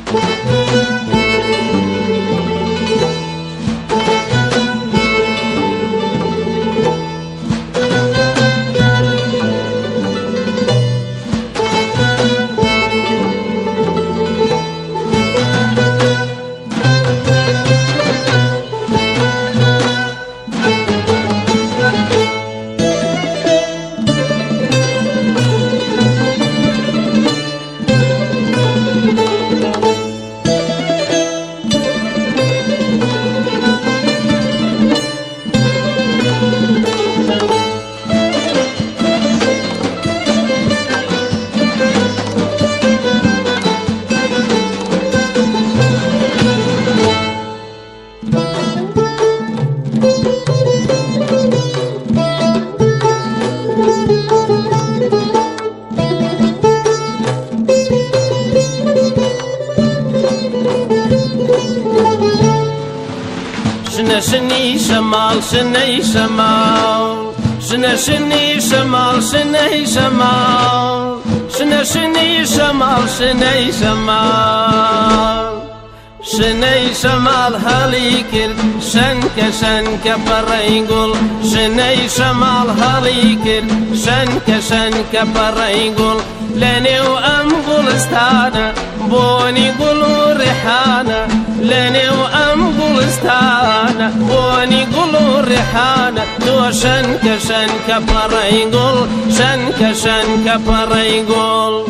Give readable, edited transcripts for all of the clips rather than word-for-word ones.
شني شمال شني شمال شني شمال شني شمال شني شمال شني شمال شني شمال هاليكر شنك برينقل شني شمال هاليكر شنك برينقل لاني وأمقل استانا بوني قلو ريحانا لاني وأمقل استانا بوني قلو ريحانا دو شنك برينقل شنك برينقل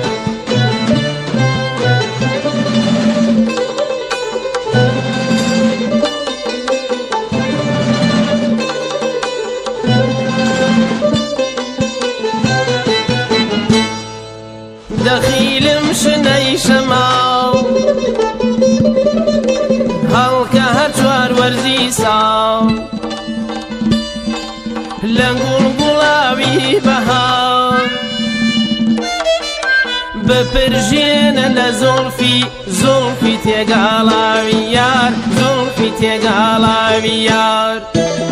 دخيلم شني شمال هلكا هجوار ورزي ساو لنقول قلابي بهار ببرجين لزلفي زلفي تقالا بيار زلفي تقالا بيار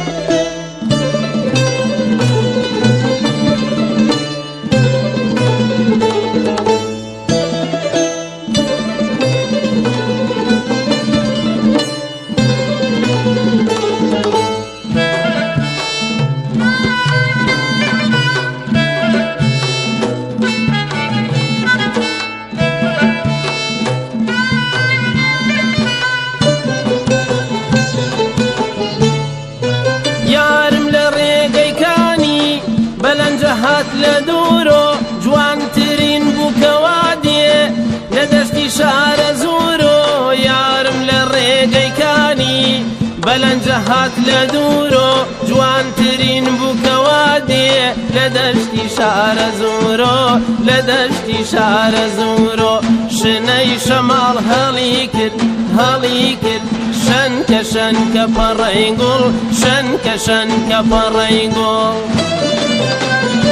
لدورو جوان ترين بوكوادي ندشتي شعر زورو يارم للريقي كاني بلنجهات لدورو جوان ترين بوكوادي لدشتي شعر زورو لدشتي شعر زورو شني شمال هاليكر هاليكر شنك برينقل شنك برينقل